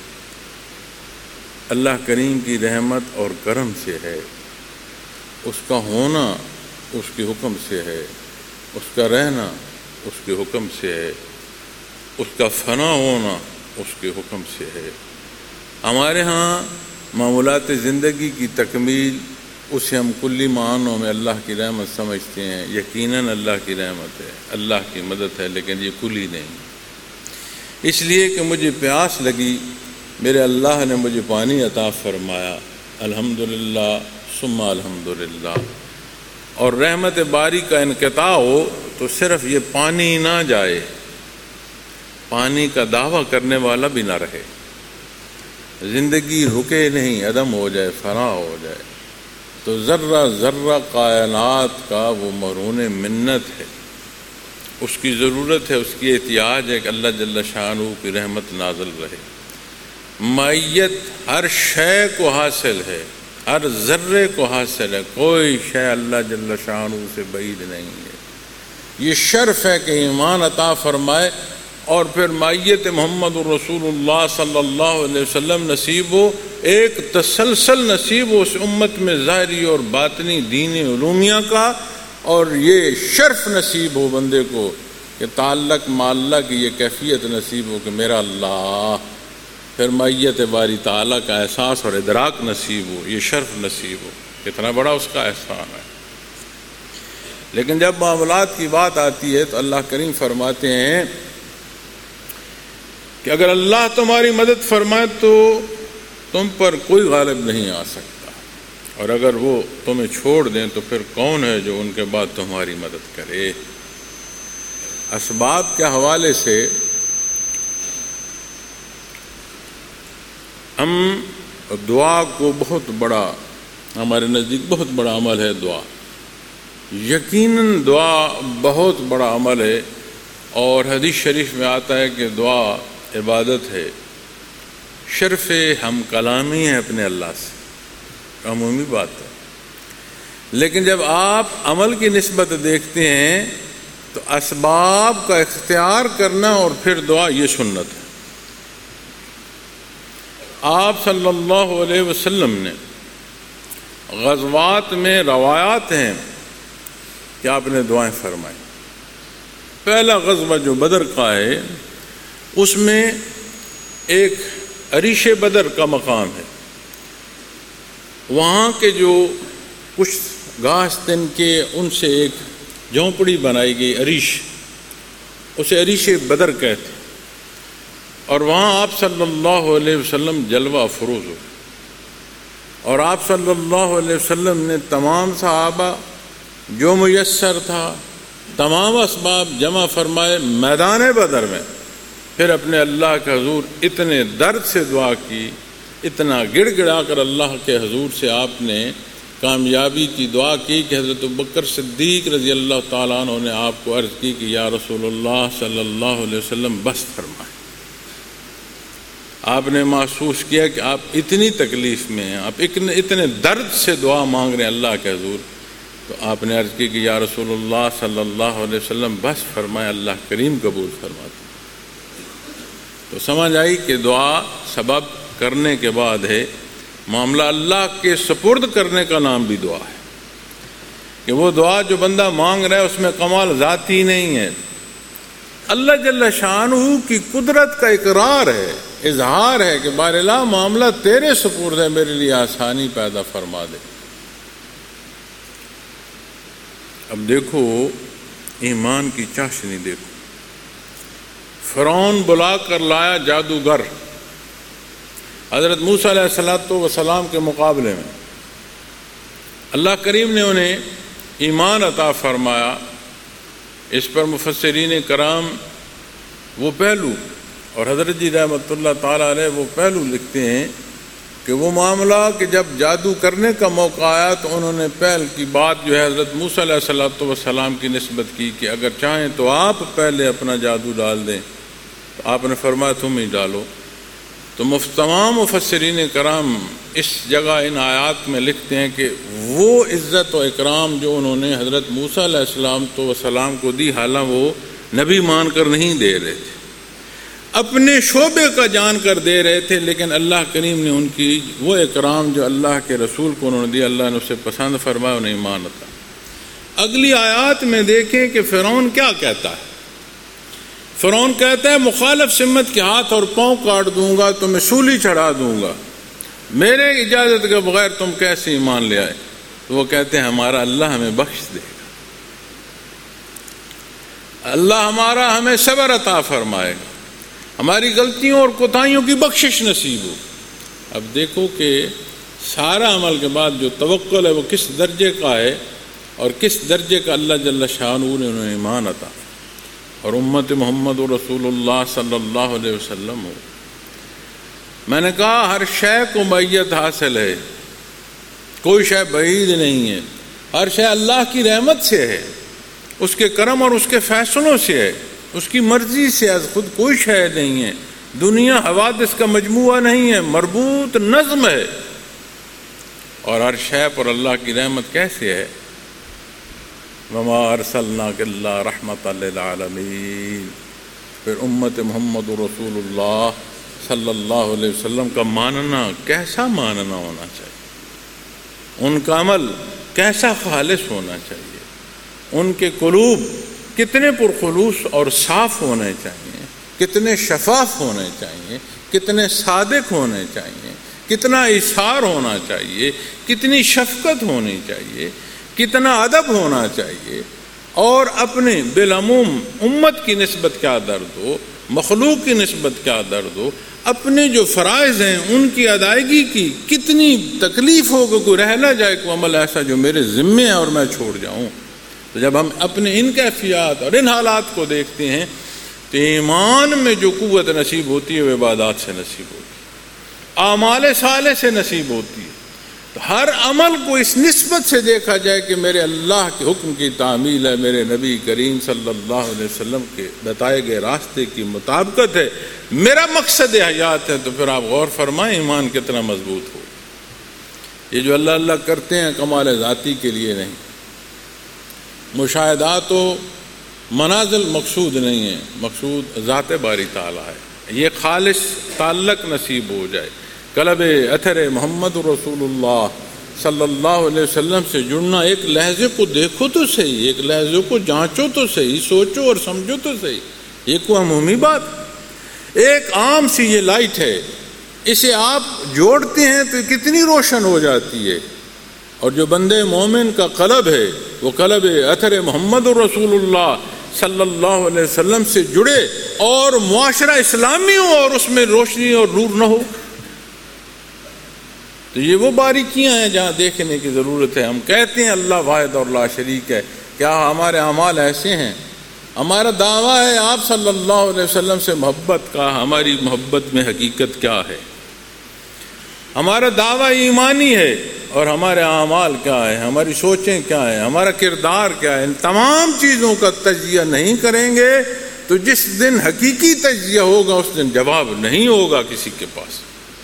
اللہ کریم کی رحمت اور کرم سے ہے، اس کا ہونا اس کے حکم سے ہے، اس کا رہنا اس کے حکم سے ہے، اس کا فنا ہونا اس کے حکم سے ہے۔ ہمارے ہاں معمولات زندگی کی تکمیل اسے ہم کلی معنوں میں اللہ کی رحمت سمجھتے ہیں۔ یقیناً اللہ کی رحمت ہے، اللہ کی مدد ہے، لیکن یہ کلی نہیں۔ اس لیے کہ مجھے پیاس لگی، میرے اللہ نے مجھے پانی عطا فرمایا، الحمدللہ ثم الحمدللہ، اور رحمت باری کا انقطاع ہو تو صرف یہ پانی نہ جائے، پانی کا دعویٰ کرنے والا بھی نہ رہے، زندگی رکے نہیں، عدم ہو جائے، فنا ہو جائے، تو ذرہ ذرہ کائنات کا وہ مرہون منت ہے، اس کی ضرورت ہے، اس کی احتیاج ہے کہ اللہ جل شانہ کی رحمت نازل رہے۔ معیت ہر شے کو حاصل ہے، ہر ذرے کو حاصل ہے، کوئی شے اللہ جل شانہ سے بعید نہیں ہے۔ یہ شرف ہے کہ ایمان عطا فرمائے اور پھر معیت محمد الرسول اللہ صلی اللہ علیہ وسلم نصیب ہو، ایک تسلسل نصیب ہو اس امت میں ظاہری اور باطنی دین علومیہ کا، اور یہ شرف نصیب ہو بندے کو کہ تعلق معلّہ کی یہ کیفیت نصیب ہو کہ میرا اللہ، پھر معیت باری تعالیٰ کا احساس اور ادراک نصیب ہو، یہ شرف نصیب ہو، کتنا بڑا اس کا احسان ہے۔ لیکن جب معاملات کی بات آتی ہے تو اللہ کریم فرماتے ہیں کہ اگر اللہ تمہاری مدد فرمائے تو تم پر کوئی غالب نہیں آ سکتا، اور اگر وہ تمہیں چھوڑ دیں تو پھر کون ہے جو ان کے بعد تمہاری مدد کرے؟ اسباب کے حوالے سے ہم دعا کو بہت بڑا، ہمارے نزدیک بہت بڑا عمل ہے دعا، یقیناً دعا بہت بڑا عمل ہے، اور حدیث شریف میں آتا ہے کہ دعا عبادت ہے، شرف ہم کلامی ہے اپنے اللہ سے، عمومی بات ہے، لیکن جب آپ عمل کی نسبت دیکھتے ہیں تو اسباب کا اختیار کرنا اور پھر دعا، یہ سنت ہے۔ آپ صلی اللہ علیہ وسلم نے غزوات میں روایات ہیں کہ آپ نے دعائیں فرمائیں۔ پہلا غزوہ جو بدر کا ہے اس میں ایک عریش بدر کا مقام ہے، وہاں کے جو کچھ گھاس تن کے ان سے ایک جھونپڑی بنائی گئی، عریش، اسے عریش بدر کہتے ہیں، اور وہاں آپ صلی اللہ علیہ وسلم جلوہ افروز ہوئے، اور آپ صلی اللہ علیہ وسلم نے تمام صحابہ جو میسر تھا تمام اسباب جمع فرمائے میدان بدر میں، پھر اپنے اللہ کے حضور اتنے درد سے دعا کی، اتنا گڑ گڑا کر اللہ کے حضور سے آپ نے کامیابی کی دعا کی کہ حضرت ابوبکر صدیق رضی اللہ تعالیٰ عنہ نے آپ کو عرض کی کہ یا رسول اللہ صلی اللہ علیہ وسلم بس فرمائیں۔ آپ نے محسوس کیا کہ آپ اتنی تکلیف میں ہیں، آپ اتنے درد سے دعا مانگ رہے ہیں اللہ کے حضور، تو آپ نے عرض کی کہ یا رسول اللہ صلی اللہ علیہ وسلم بس فرمائیں، اللہ کریم قبول فرماتے۔ تو سمجھ آئی کہ دعا سبب کرنے کے بعد ہے، معاملہ اللہ کے سپرد کرنے کا نام بھی دعا ہے، کہ وہ دعا جو بندہ مانگ رہا ہے اس میں کمال ذاتی نہیں ہے، اللہ جل شانہ کی قدرت کا اقرار ہے، اظہار ہے کہ بار اللہ معاملہ تیرے سپرد ہے، میرے لیے آسانی پیدا فرما دے۔ اب دیکھو ایمان کی چاشنی، دیکھو فرعون بلا کر لایا جادوگر حضرت موسیٰ علیہ الصلوۃ والسلام کے مقابلے میں، اللہ کریم نے انہیں ایمان عطا فرمایا۔ اس پر مفسرین کرام وہ پہلو اور حضرت جی رحمۃ اللہ تعالیٰ علیہ وہ پہلو لکھتے ہیں کہ وہ معاملہ کہ جب جادو کرنے کا موقع آیا تو انہوں نے پہل کی بات جو ہے حضرت موسیٰ علیہ الصلوۃ والسلام کی نسبت کی کہ اگر چاہیں تو آپ پہلے اپنا جادو ڈال دیں، تو آپ نے فرمایا تم ہی ڈالو۔ تو تمام مفسرین کرام اس جگہ ان آیات میں لکھتے ہیں کہ وہ عزت و اکرام جو انہوں نے حضرت موسیٰ علیہ السلام تو وسلام کو دی، حالانکہ وہ نبی مان کر نہیں دے رہے تھے، اپنے شعبے کا جان کر دے رہے تھے، لیکن اللہ کریم نے ان کی وہ اکرام جو اللہ کے رسول کو انہوں نے دیا، اللہ نے اسے پسند فرمایا، انہیں ایمان عطا۔ اگلی آیات میں دیکھیں کہ فرعون کیا کہتا ہے۔ فرعون کہتا ہے مخالف سمت کے ہاتھ اور پاؤں کاٹ دوں گا، تمہیں سولی چڑھا دوں گا، میرے اجازت کے بغیر تم کیسے ایمان لے آئے؟ تو وہ کہتے ہیں ہمارا اللہ ہمیں بخش دے گا، اللہ ہمارا ہمیں صبر عطا فرمائے گا، ہماری غلطیوں اور کوتاہیوں کی بخشش نصیب ہو۔ اب دیکھو کہ سارا عمل کے بعد جو توکل ہے وہ کس درجے کا ہے اور کس درجے کا اللہ جل شانہ نے انہیں ایمان عطا، اور امت محمد رسول اللہ صلی اللہ علیہ وسلم ہو۔ میں نے کہا ہر شے کو معیت حاصل ہے، کوئی شے بعید نہیں ہے، ہر شے اللہ کی رحمت سے ہے، اس کے کرم اور اس کے فیصلوں سے ہے، اس کی مرضی سے، از خود کوئی شے نہیں ہے، دنیا حوادث کا مجموعہ نہیں ہے، مربوط نظم ہے، اور ہر شے پر اللہ کی رحمت کیسے ہے؟ وما ارسلناک الا رحمۃ للعالمین۔ پھر امت محمد رسول اللہ صلی اللہ علیہ وسلم کا ماننا کیسا ماننا ہونا چاہیے، ان کا عمل کیسا خالص ہونا چاہیے، ان کے قلوب کتنے پرخلوص اور صاف ہونے چاہیے، کتنے شفاف ہونے چاہیے، کتنے صادق ہونے چاہیے، کتنا ایثار ہونا چاہیے، کتنی شفقت ہونی چاہیے، کتنا ادب ہونا چاہیے، اور اپنے بالعموم امت کی نسبت کیا درد ہو، مخلوق کی نسبت کیا درد ہو، اپنے جو فرائض ہیں ان کی ادائیگی کی کتنی تکلیف ہو کہ کوئی رہ نہ جائے کوئی عمل ایسا جو میرے ذمے ہے اور میں چھوڑ جاؤں۔ تو جب ہم اپنے ان کیفیات اور ان حالات کو دیکھتے ہیں تو ایمان میں جو قوت نصیب ہوتی ہے وہ عبادات سے نصیب ہوتی ہے، اعمال صالح سے نصیب ہوتی ہے، تو ہر عمل کو اس نسبت سے دیکھا جائے کہ میرے اللہ کے حکم کی تعمیل ہے، میرے نبی کریم صلی اللہ علیہ وسلم کے بتائے گئے راستے کی مطابقت ہے، میرا مقصد حیات ہے، تو پھر آپ غور فرمائیں ایمان کتنا مضبوط ہو۔ یہ جو اللہ اللہ کرتے ہیں کمال ذاتی کے لیے نہیں، مشاہدات و منازل مقصود نہیں ہے، مقصود ذات باری تعالیٰ ہے۔ یہ خالص تعلق نصیب ہو جائے، قلب اثر محمد رسول اللہ صلی اللہ علیہ وسلم سے جڑنا، ایک لحظے کو دیکھو تو صحیح، ایک لحظے کو جانچو تو صحیح، سوچو اور سمجھو تو صحیح، یہ کوئی عمومی بات، ایک عام سی یہ لائٹ ہے، اسے آپ جوڑتے ہیں تو کتنی روشن ہو جاتی ہے۔ اور جو بندے مومن کا قلب ہے وہ قلب اثر محمد رسول اللہ صلی اللہ علیہ وسلم سے جڑے اور معاشرہ اسلامی ہو اور اس میں روشنی اور نور نہ ہو، تو یہ وہ باریکیاں ہیں جہاں دیکھنے کی ضرورت ہے۔ ہم کہتے ہیں اللہ واحد اور لا شریک ہے، کیا ہمارے اعمال ایسے ہیں؟ ہمارا دعویٰ ہے آپ صلی اللہ علیہ وسلم سے محبت کا، ہماری محبت میں حقیقت کیا ہے؟ ہمارا دعویٰ ایمانی ہے اور ہمارے اعمال کیا ہے، ہماری سوچیں کیا ہیں، ہمارا کردار کیا ہے؟ ان تمام چیزوں کا تجزیہ نہیں کریں گے تو جس دن حقیقی تجزیہ ہوگا اس دن جواب نہیں ہوگا کسی کے پاس۔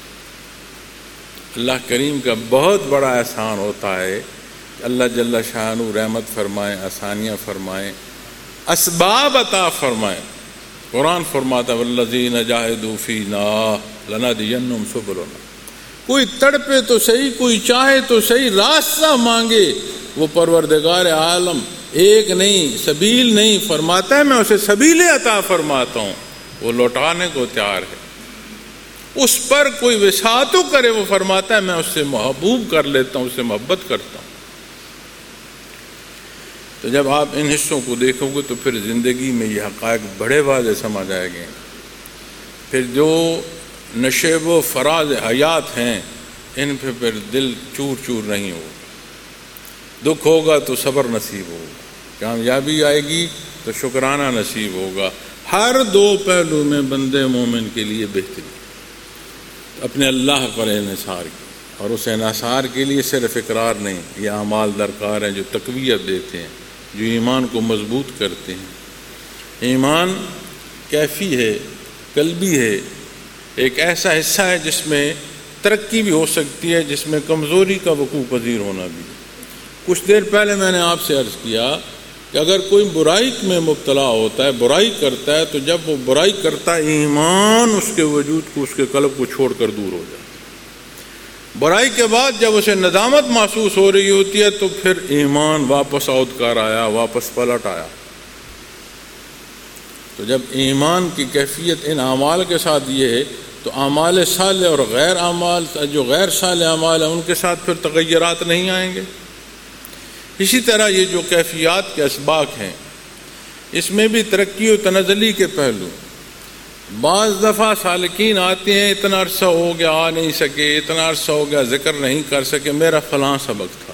اللہ کریم کا بہت بڑا احسان ہوتا ہے، اللہ جل شانہ رحمت فرمائیں، آسانیاں فرمائیں، اسباب عطا فرمائیں۔ قرآن فرماتا والذین جاہدوا فینا لنہدینہم سبلنا، کوئی تڑپے تو صحیح، کوئی چاہے تو صحیح، راستہ مانگے، وہ پروردگار عالم ایک نہیں سبیل نہیں فرماتا ہے، میں اسے سبیلیں عطا فرماتا ہوں، وہ لوٹانے کو تیار ہے۔ اس پر کوئی وسعتوں کرے، وہ فرماتا ہے میں اس سے محبوب کر لیتا ہوں، اس سے محبت کرتا ہوں۔ تو جب آپ ان حصوں کو دیکھو گے تو پھر زندگی میں یہ حقائق بڑے واضح سمجھ آئیں گے۔ پھر جو نشیب و فراز حیات ہیں ان پہ پھر دل چور چور نہیں ہوگا، دکھ ہوگا تو صبر نصیب ہوگا، کامیابی آئے گی تو شکرانہ نصیب ہوگا۔ ہر دو پہلو میں بندے مومن کے لیے بہتری، اپنے اللہ پر انحصار کی، اور اس انحصار کے لیے صرف اقرار نہیں، یہ اعمال درکار ہیں جو تقویت دیتے ہیں، جو ایمان کو مضبوط کرتے ہیں۔ ایمان کیفی ہے، قلبی ہے، ایک ایسا حصہ ہے جس میں ترقی بھی ہو سکتی ہے، جس میں کمزوری کا وقوع پذیر ہونا بھی۔ کچھ دیر پہلے میں نے آپ سے عرض کیا کہ اگر کوئی برائی میں مبتلا ہوتا ہے، برائی کرتا ہے، تو جب وہ برائی کرتا ہے ایمان اس کے وجود کو، اس کے قلب کو چھوڑ کر دور ہو جاتا ہے۔ برائی کے بعد جب اسے ندامت محسوس ہو رہی ہوتی ہے تو پھر ایمان واپس عود کر آیا، واپس پلٹ آیا۔ تو جب ایمان کی کیفیت ان اعمال کے ساتھ یہ ہے تو اعمال صالح اور غیر اعمال، جو غیر صالح اعمال ہیں ان کے ساتھ پھر تغیرات نہیں آئیں گے۔ اسی طرح یہ جو کیفیات کے اسباق ہیں اس میں بھی ترقی و تنزلی کے پہلو۔ بعض دفعہ سالکین آتے ہیں، اتنا عرصہ ہو گیا آ نہیں سکے، اتنا عرصہ ہو گیا ذکر نہیں کر سکے، میرا فلاں سبق تھا۔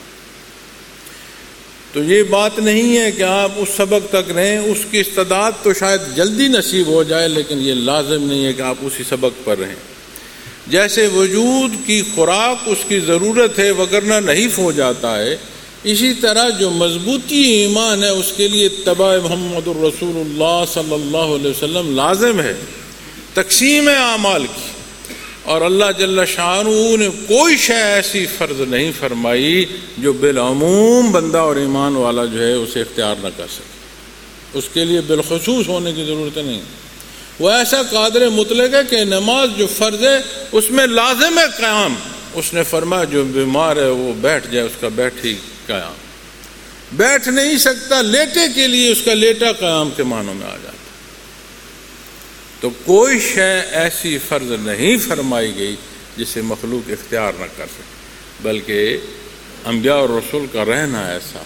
تو یہ بات نہیں ہے کہ آپ اس سبق تک رہیں، اس کی استعداد تو شاید جلدی نصیب ہو جائے، لیکن یہ لازم نہیں ہے کہ آپ اسی سبق پر رہیں۔ جیسے وجود کی خوراک اس کی ضرورت ہے وگرنہ نحیف ہو جاتا ہے، اسی طرح جو مضبوطی ایمان ہے اس کے لیے اتباع محمد الرسول اللہ صلی اللہ علیہ وسلم لازم ہے۔ تقسیم اعمال کی، اور اللہ جل شانہ نے کوئی شے ایسی فرض نہیں فرمائی جو بالعموم بندہ اور ایمان والا جو ہے اسے اختیار نہ کر سکے، اس کے لیے بالخصوص ہونے کی ضرورت نہیں۔ وہ ایسا قادر مطلق ہے کہ نماز جو فرض ہے اس میں لازم ہے قیام، اس نے فرمایا جو بیمار ہے وہ بیٹھ جائے، اس کا بیٹھ ہی قیام، بیٹھ نہیں سکتا لیٹے کے لیے اس کا لیٹا قیام کے معنوں میں آ جاتا۔ تو کوئی شے ایسی فرض نہیں فرمائی گئی جسے مخلوق اختیار نہ کر سکے، بلکہ انبیاء اور رسول کا رہنا ایسا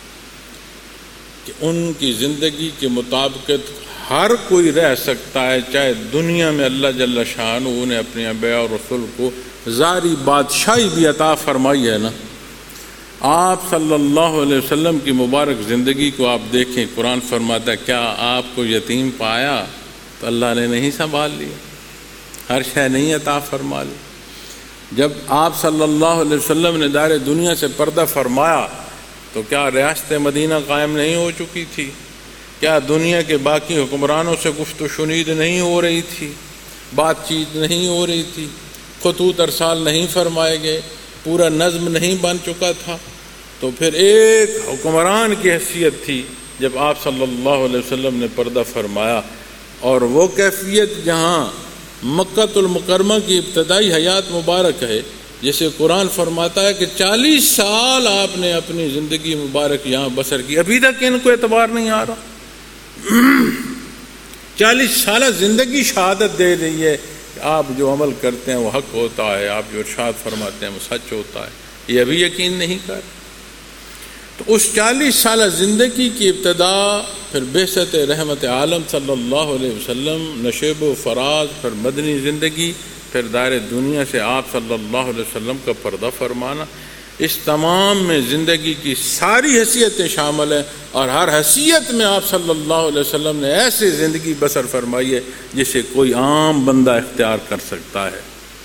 کہ ان کی زندگی کے مطابقت ہر کوئی رہ سکتا ہے، چاہے دنیا میں اللہ جل شانہ نے اپنے انبیاء اور رسول کو ظاہری بادشاہی بھی عطا فرمائی ہے نا۔ آپ صلی اللہ علیہ وسلم کی مبارک زندگی کو آپ دیکھیں، قرآن فرماتا ہے کیا آپ کو یتیم پایا تو اللہ نے نہیں سنبھال لیا، ہر شے نہیں عطا فرما لی۔ جب آپ صلی اللہ علیہ وسلم نے دار دنیا سے پردہ فرمایا تو کیا ریاست مدینہ قائم نہیں ہو چکی تھی؟ کیا دنیا کے باقی حکمرانوں سے گفت و شنید نہیں ہو رہی تھی؟ بات چیت نہیں ہو رہی تھی؟ خطوط ارسال نہیں فرمائے گئے؟ پورا نظم نہیں بن چکا تھا؟ تو پھر ایک حکمران کی حیثیت تھی جب آپ صلی اللہ علیہ وسلم نے پردہ فرمایا، اور وہ کیفیت جہاں مکۃ المکرمہ کی ابتدائی حیات مبارک ہے، جیسے قرآن فرماتا ہے کہ چالیس سال آپ نے اپنی زندگی مبارک یہاں بسر کی، ابھی تک ان کو اعتبار نہیں آ رہا۔ چالیس سالہ زندگی شہادت دے رہی ہے کہ آپ جو عمل کرتے ہیں وہ حق ہوتا ہے، آپ جو ارشاد فرماتے ہیں وہ سچ ہوتا ہے، یہ ابھی یقین نہیں کر۔ تو اس چالیس سالہ زندگی کی ابتدا پھر بعثت رحمت عالم صلی اللہ علیہ وسلم، نشیب و فراز، پھر مدنی زندگی، پھر دار دنیا سے آپ صلی اللہ علیہ وسلم کا پردہ فرمانا، اس تمام میں زندگی کی ساری حیثیتیں شامل ہیں، اور ہر حیثیت میں آپ صلی اللہ علیہ وسلم نے ایسی زندگی بسر فرمائی ہے جسے کوئی عام بندہ اختیار کر سکتا ہے۔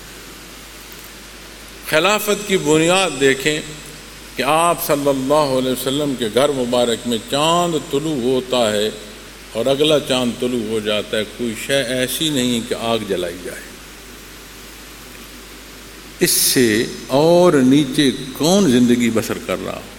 خلافت کی بنیاد دیکھیں کہ آپ صلی اللہ علیہ وسلم کے گھر مبارک میں چاند طلوع ہوتا ہے اور اگلا چاند طلوع ہو جاتا ہے، کوئی شے ایسی نہیں کہ آگ جلائی جائے۔ اس سے اور نیچے کون زندگی بسر کر رہا ہو؟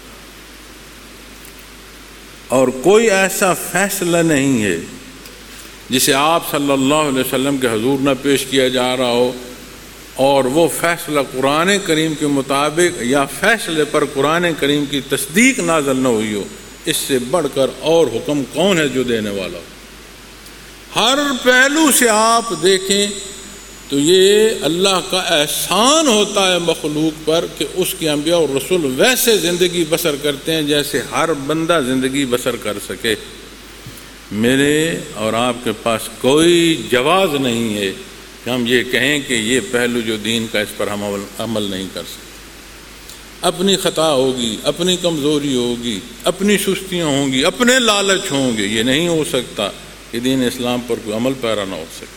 اور کوئی ایسا فیصلہ نہیں ہے جسے آپ صلی اللہ علیہ وسلم کے حضور نہ پیش کیا جا رہا ہو، اور وہ فیصلہ قرآن کریم کے مطابق یا فیصلے پر قرآن کریم کی تصدیق نازل نہ ہوئی ہو۔ اس سے بڑھ کر اور حکم کون ہے جو دینے والا ہو؟ ہر پہلو سے آپ دیکھیں تو یہ اللہ کا احسان ہوتا ہے مخلوق پر کہ اس کے انبیاء اور رسول ویسے زندگی بسر کرتے ہیں جیسے ہر بندہ زندگی بسر کر سکے۔ میرے اور آپ کے پاس کوئی جواز نہیں ہے کہ ہم یہ کہیں کہ یہ پہلو جو دین کا اس پر ہم عمل نہیں کر سکتے۔ اپنی خطا ہوگی، اپنی کمزوری ہوگی، اپنی سستیاں ہوں گی، اپنے لالچ ہوں گے، یہ نہیں ہو سکتا کہ دین اسلام پر کوئی عمل پیرا نہ ہو سکے۔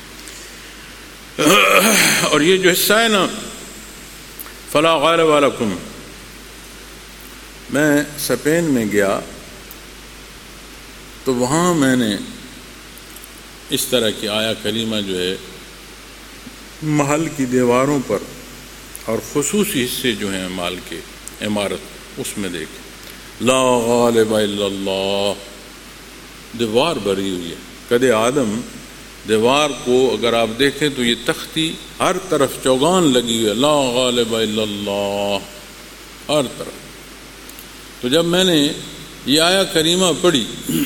اور یہ جو حصہ ہے نا فلا غالب علیکم، میں اسپین میں گیا تو وہاں میں نے اس طرح کی آیا کریمہ جو ہے محل کی دیواروں پر اور خصوصی حصے جو ہیں مال کے عمارت اس میں دیکھے، لا غالب الا اللہ، دیوار بھری ہوئی ہے۔ قد آدم دیوار کو اگر آپ دیکھیں تو یہ تختی ہر طرف چوگان لگی ہوئی ہے، لا غالب الا اللہ ہر طرف۔ تو جب میں نے یہ آیا کریمہ پڑھی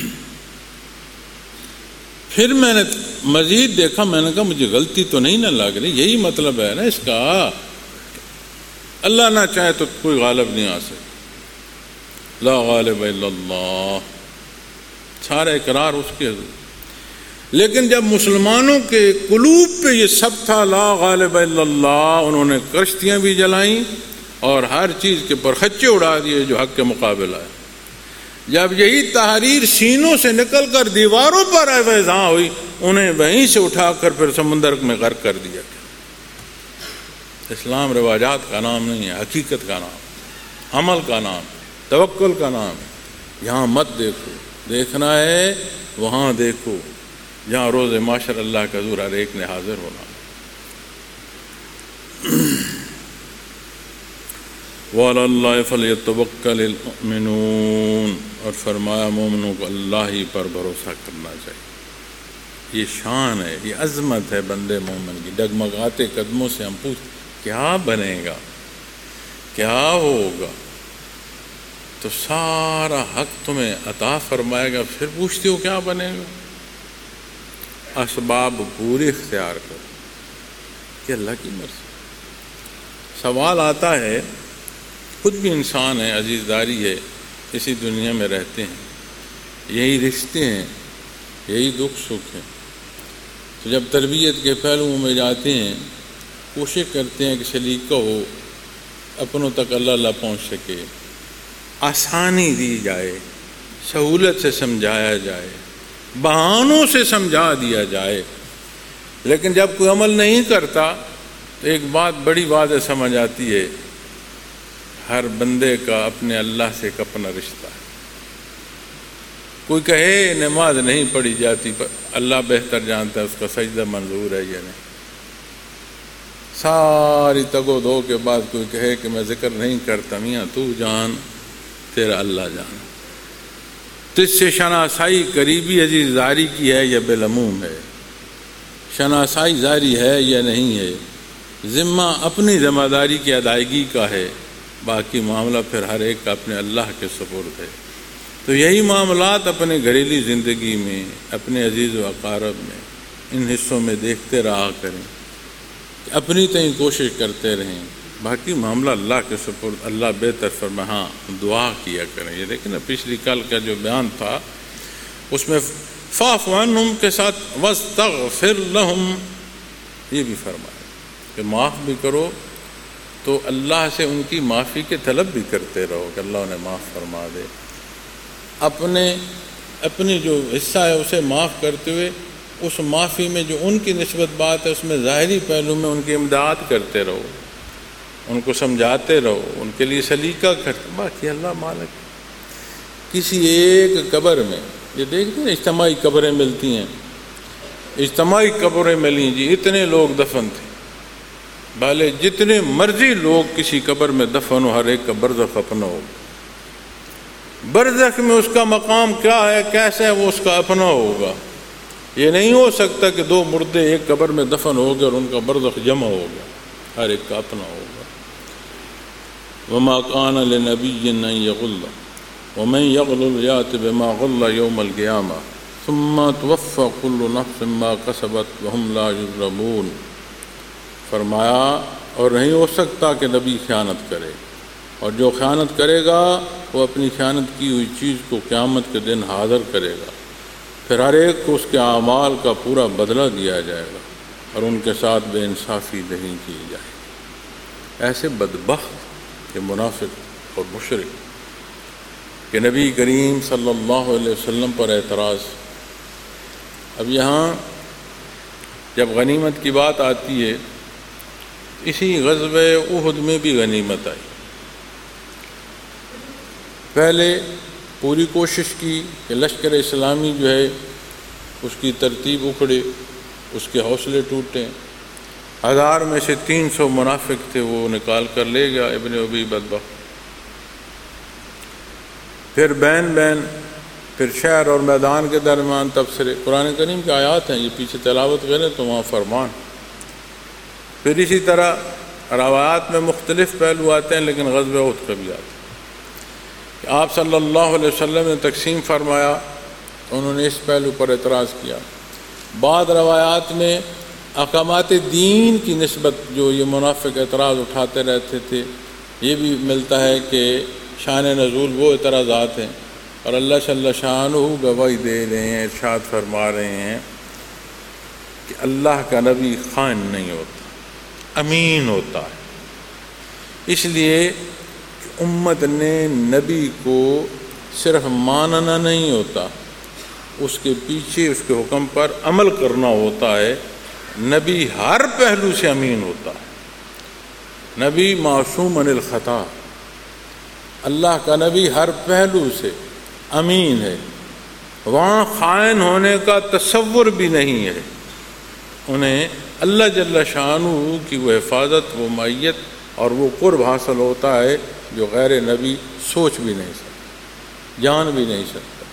پھر میں نے مزید دیکھا، میں نے کہا مجھے غلطی تو نہیں نہ لگ رہی، یہی مطلب ہے نا اس کا، اللہ نہ چاہے تو کوئی غالب نہیں آ سکتا، لا غالب الا اللہ، سارا اقرار اس کے حضور۔ لیکن جب مسلمانوں کے قلوب پہ یہ سب تھا لا غالب الا اللہ، انہوں نے کشتیاں بھی جلائیں اور ہر چیز کے پرخچے اڑا دیے جو حق کے مقابل آئے۔ جب یہی تحریر سینوں سے نکل کر دیواروں پر وضع ہوئی، انہیں وہیں سے اٹھا کر پھر سمندر میں غرق کر دیا گیا۔ اسلام رواجات کا نام نہیں ہے، حقیقت کا نام، عمل کا نام، توکل کا نام ہے۔ یہاں مت دیکھو، دیکھنا ہے وہاں دیکھو جہاں روز معاشر اللہ کا حضور ہر ایک نے حاضر ہونا۔ وَعَلَى اللَّهِ فَلْيَتَوَكَّلِ الْمُؤْمِنُونَ، اور فرمایا مومنوں کو اللہ ہی پر بھروسہ کرنا چاہیے۔ یہ شان ہے، یہ عظمت ہے بندے مومن کی۔ ڈگمگاتے قدموں سے ہم پوچھ کیا بنے گا، کیا ہوگا، تو سارا حق تمہیں عطا فرمائے گا، پھر پوچھتے ہو کیا بنے گا۔ اسباب پوری اختیار کرو کہ اللہ کی مرضی۔ سوال آتا ہے، خود بھی انسان ہے، عزیز داری ہے، اسی دنیا میں رہتے ہیں، یہی رشتے ہیں، یہی دکھ سکھ ہیں، تو جب تربیت کے پہلوؤں میں جاتے ہیں کوشش کرتے ہیں کہ سلیقہ ہو، اپنوں تک اللہ اللہ پہنچ سکے، آسانی دی جائے، سہولت سے سمجھایا جائے، بہانوں سے سمجھا دیا جائے۔ لیکن جب کوئی عمل نہیں کرتا تو ایک بات بڑی واضح سمجھ آتی ہے، ہر بندے کا اپنے اللہ سے ایک اپنا رشتہ ہے۔ کوئی کہے نماز نہیں پڑھی جاتی، پر اللہ بہتر جانتا ہے اس کا سجدہ منظور ہے یا نہیں۔ ساری تگ و دو کے بعد کوئی کہے کہ میں ذکر نہیں کرتا، میاں تو جان تیرا اللہ جان۔ تو اس سے شناسائی قریبی عزیز زاری کی ہے یا بالعموم ہے؟ شناسائی زاری ہے یا نہیں ہے؟ ذمہ اپنی ذمہ داری کی ادائیگی کا ہے، باقی معاملہ پھر ہر ایک کا اپنے اللہ کے سپرد ہے۔ تو یہی معاملات اپنے گھریلو زندگی میں، اپنے عزیز و اقارب میں، ان حصوں میں دیکھتے رہا کریں، اپنی تئیں کوشش کرتے رہیں، باقی معاملہ اللہ کے سپرد، اللہ بہتر فرما۔ ہاں دعا کیا کریں۔ یہ دیکھیں نا پچھلی کل کا جو بیان تھا اس میں فاعف عنہم کے ساتھ واستغفر لہم یہ بھی فرمایا کہ معاف بھی کرو، تو اللہ سے ان کی معافی کے طلب بھی کرتے رہو کہ اللہ انہیں معاف فرما دے۔ اپنے اپنی جو حصہ ہے اسے معاف کرتے ہوئے اس معافی میں جو ان کی نسبت بات ہے اس میں ظاہری پہلو میں ان کی امداد کرتے رہو، ان کو سمجھاتے رہو، ان کے لیے سلیقہ کرتے، باقی اللہ مالک۔ کسی ایک قبر میں یہ دیکھتے ہیں اجتماعی قبریں ملتی ہیں، اجتماعی قبریں ملیں جی، اتنے لوگ دفن تھے، بھلے جتنے مرضی لوگ کسی قبر میں دفن ہو، ہر ایک کا برزخ اپنا ہوگا۔ برزخ میں اس کا مقام کیا ہے، کیسے ہے، وہ اس کا اپنا ہوگا۔ یہ نہیں ہو سکتا کہ دو مردے ایک قبر میں دفن ہو گئے اور ان کا برزخ جمع ہوگا، ہر ایک کا اپنا ہوگا۔ وما كان لنبي ان يغل ومن يغل يأت بما غل يوم القيامة ثم توفى كل نفس ما كسبت وهم لا يظلمون۔ فرمایا اور نہیں ہو سکتا کہ نبی خیانت کرے، اور جو خیانت کرے گا وہ اپنی خیانت کی ہوئی چیز کو قیامت کے دن حاضر کرے گا، پھر ہر ایک کو اس کے اعمال کا پورا بدلہ دیا جائے گا، اور ان کے ساتھ بے انصافی نہیں کی جائے گی۔ ایسے بدبخت کہ منافق اور مشرک کہ نبی کریم صلی اللہ علیہ وسلم پر اعتراض۔ اب یہاں جب غنیمت کی بات آتی ہے، اسی غزوہ احد میں بھی غنیمت آئی۔ پہلے پوری کوشش کی کہ لشکر اسلامی جو ہے اس کی ترتیب اکھڑے، اس کے حوصلے ٹوٹیں۔ ہزار میں سے تین سو منافق تھے، وہ نکال کر لے گیا ابن ابی بدبخت۔ پھر بین بین پھر شہر اور میدان کے درمیان تبصرے، قرآن کریم کی آیات ہیں، یہ پیچھے تلاوت کریں تو وہاں فرمان۔ پھر اسی طرح روایات میں مختلف پہلو آتے ہیں، لیکن غزوہ احد کا بھی آتا ہے کہ آپ صلی اللہ علیہ وسلم نے تقسیم فرمایا، انہوں نے اس پہلو پر اعتراض کیا۔ بعض روایات میں احکامات دین کی نسبت جو یہ منافق اعتراض اٹھاتے رہتے تھے، یہ بھی ملتا ہے کہ شان نزول وہ اعتراضات ہیں، اور اللہ جل شانہ گواہی دے رہے ہیں، ارشاد فرما رہے ہیں کہ اللہ کا نبی خائن نہیں ہوتا، امین ہوتا ہے۔ اس لیے کہ امت نے نبی کو صرف ماننا نہیں ہوتا، اس کے پیچھے اس کے حکم پر عمل کرنا ہوتا ہے۔ نبی ہر پہلو سے امین ہوتا ہے، نبی معصوم عن الخطا، اللہ کا نبی ہر پہلو سے امین ہے، وہاں خائن ہونے کا تصور بھی نہیں ہے۔ انہیں اللہ جل شانہ کی وہ حفاظت، وہ معیت اور وہ قرب حاصل ہوتا ہے جو غیر نبی سوچ بھی نہیں سکتا، جان بھی نہیں سکتا۔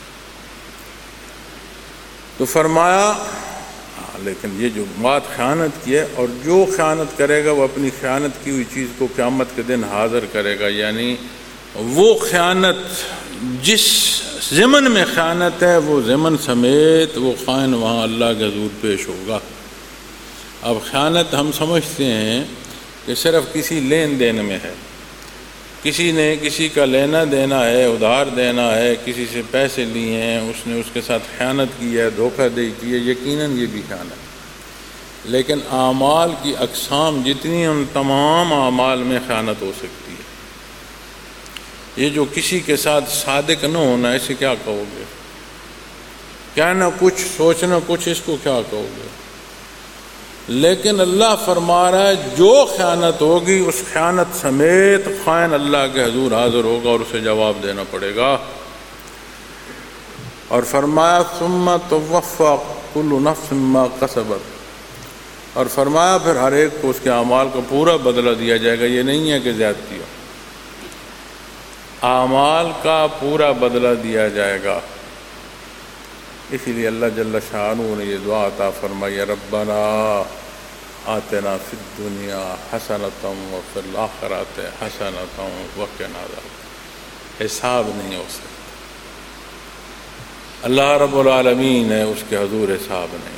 تو فرمایا لیکن یہ جو بات خیانت کی ہے، اور جو خیانت کرے گا وہ اپنی خیانت کی ہوئی چیز کو قیامت کے دن حاضر کرے گا، یعنی وہ خیانت جس ضمن میں خیانت ہے وہ ضمن سمیت وہ خائن وہاں اللہ کے حضور پیش ہوگا۔ اب خیانت ہم سمجھتے ہیں کہ صرف کسی لین دین میں ہے، کسی نے کسی کا لینا دینا ہے، ادھار دینا ہے، کسی سے پیسے لیے ہیں، اس نے اس کے ساتھ خیانت کی ہے، دھوکہ دہی کی ہے، یقیناً یہ بھی خیانت۔ لیکن اعمال کی اقسام جتنی، ان تمام اعمال میں خیانت ہو سکتی ہے۔ یہ جو کسی کے ساتھ صادق نہ ہونا، اسے کیا کہو گے؟ کہنا کچھ، سوچنا کچھ، اس کو کیا کہو گے؟ لیکن اللہ فرما رہا ہے جو خیانت ہوگی اس خیانت سمیت خائن اللہ کے حضور حاضر ہوگا اور اسے جواب دینا پڑے گا۔ اور فرمایا ثم توفی کل نفس ما کسبت، اور فرمایا پھر ہر ایک کو اس کے اعمال کا پورا بدلہ دیا جائے گا۔ یہ نہیں ہے کہ زیادتی ہو، اعمال کا پورا بدلہ دیا جائے گا۔ اسی لیے اللہ جل شانہ نے یہ دعا عطا فرمائی، ربنا آتنا فی الدنیا حسنۃ وفی الآخرۃ حسنۃ وقنا عذاب۔ حساب نہیں ہو سکتا، اللہ رب العالمین ہے، اس کے حضور حساب نہیں،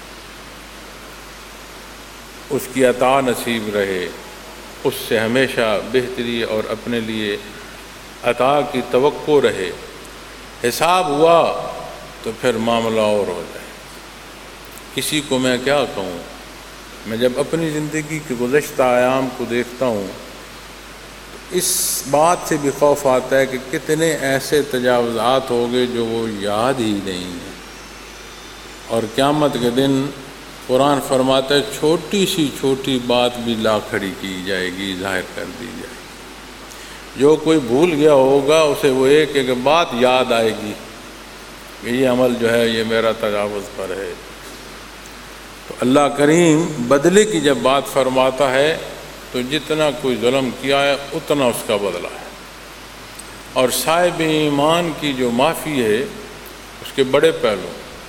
اس کی عطا نصیب رہے، اس سے ہمیشہ بہتری اور اپنے لیے عطا کی توقع رہے۔ حساب ہوا تو پھر معاملہ اور ہو جائے۔ کسی کو میں کیا کہوں، میں جب اپنی زندگی کے گزشتہ ایام کو دیکھتا ہوں تو اس بات سے بھی خوف آتا ہے کہ کتنے ایسے تجاوزات ہو گئے جو وہ یاد ہی نہیں ہیں، اور قیامت کے دن قرآن فرماتا ہے چھوٹی سی چھوٹی بات بھی لا کھڑی کی جائے گی، ظاہر کر دی جائے گی۔ جو کوئی بھول گیا ہوگا اسے وہ ایک ایک بات یاد آئے گی کہ یہ عمل جو ہے یہ میرا تجاوز پر ہے۔ تو اللہ کریم بدلے کی جب بات فرماتا ہے تو جتنا کوئی ظلم کیا ہے اتنا اس کا بدلہ ہے، اور صاحب ایمان کی جو معافی ہے اس کے بڑے پہلو۔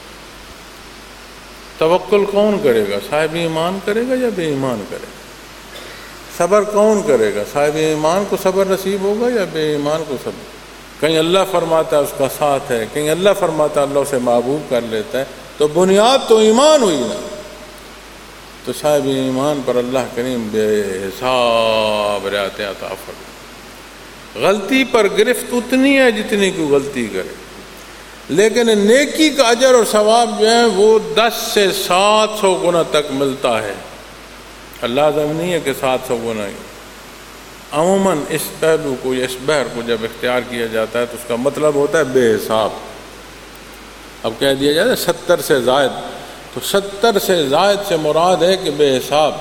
توکل کون کرے گا، صاحب ایمان کرے گا یا بے ایمان کرے گا؟ صبر کون کرے گا، صاحب ایمان کو صبر نصیب ہوگا یا بے ایمان کو صبر؟ کہیں اللہ فرماتا ہے اس کا ساتھ ہے، کہیں اللہ فرماتا ہے اللہ اسے محبوب کر لیتا ہے، تو بنیاد تو ایمان ہوئی نا۔ تو صاحب ایمان پر اللہ کریم بے حساب رعایتیں عطا فرمائے۔ غلطی پر گرفت اتنی ہے جتنی کوئی غلطی کرے، لیکن نیکی کا اجر اور ثواب جو ہے وہ دس سے سات سو گنا تک ملتا ہے۔ اللہ عزم نہیں ہے کہ سات سو گنا ہی۔ عموماً اس پہلو کو یا اس بحر کو جب اختیار کیا جاتا ہے تو اس کا مطلب ہوتا ہے بے حساب۔ اب کہہ دیا جاتا ہے ستر سے زائد، تو ستر سے زائد سے مراد ہے کہ بے حساب۔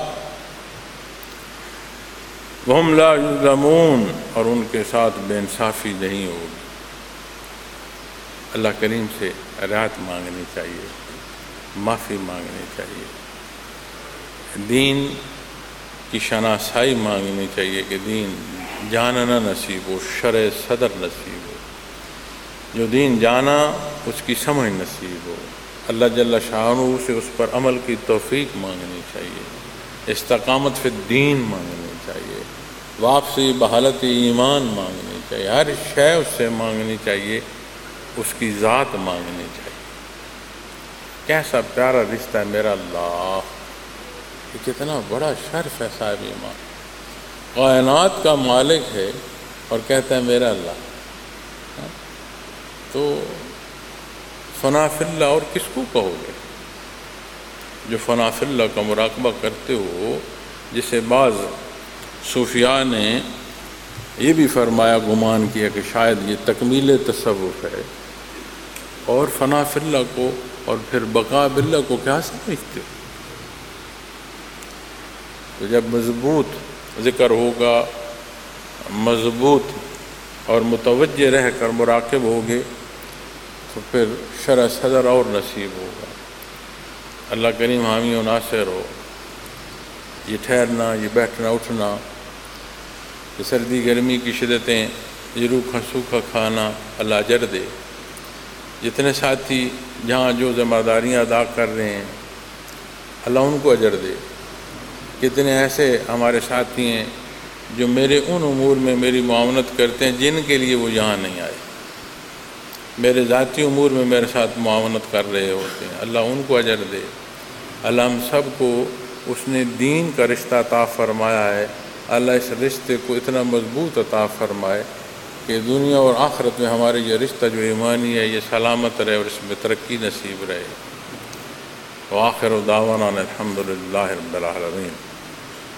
وَهُمْ لَا يُظْلَمُونَ، اور ان کے ساتھ بے انصافی نہیں ہوگی۔ اللہ کریم سے رعایت مانگنی چاہیے، معافی مانگنی چاہیے، دین کی شناسائی مانگنی چاہیے کہ دین جاننا نصیب ہو، شرع صدر نصیب ہو، جو دین جانا اس کی سمجھ نصیب ہو۔ اللہ جل شانہ سے اس پر عمل کی توفیق مانگنی چاہیے، استقامت فی الدین مانگنی چاہیے، واپسی بحالت ایمان مانگنی چاہیے، ہر شے اس سے مانگنی چاہیے، اس کی ذات مانگنی چاہیے۔ کیسا پیارا رشتہ ہے میرا اللہ، یہ کتنا بڑا شرف ہے صاحب ایمان، کائنات کا مالک ہے اور کہتا ہے میرا اللہ۔ تو فنا فی اللہ اور کس کو کہو گے؟ جو فنا فی اللہ کا مراقبہ کرتے ہو، جسے بعض صوفیاء نے یہ بھی فرمایا، گمان کیا کہ شاید یہ تکمیل تصوف ہے، اور فنا فی اللہ کو اور پھر بقاء باللہ کو کیا سمجھتے ہو؟ تو جب مضبوط ذکر ہوگا، مضبوط اور متوجہ رہ کر مراقب ہوگے تو پھر شرع صدر اور نصیب ہوگا۔ اللہ کریم حامی و ناصر ہو۔ یہ ٹھہرنا، یہ بیٹھنا اٹھنا، یہ سردی گرمی کی شدتیں، یہ روکھا سوکھا کھانا، اللہ اجر دے۔ جتنے ساتھی جہاں جو ذمہ داریاں ادا کر رہے ہیں اللہ ان کو اجر دے۔ کتنے ایسے ہمارے ساتھی ہیں جو میرے ان امور میں میری معاونت کرتے ہیں جن کے لیے وہ یہاں نہیں آئے، میرے ذاتی امور میں میرے ساتھ معاونت کر رہے ہوتے ہیں، اللہ ان کو اجر دے۔ اللہ ہم سب کو اس نے دین کا رشتہ عطا فرمایا ہے، اللہ اس رشتے کو اتنا مضبوط عطا فرمائے کہ دنیا اور آخرت میں ہمارے یہ رشتہ جو ایمانی ہے یہ سلامت رہے اور اس میں ترقی نصیب رہے۔ وآخر دعوانا الحمد للہ رب العالمین۔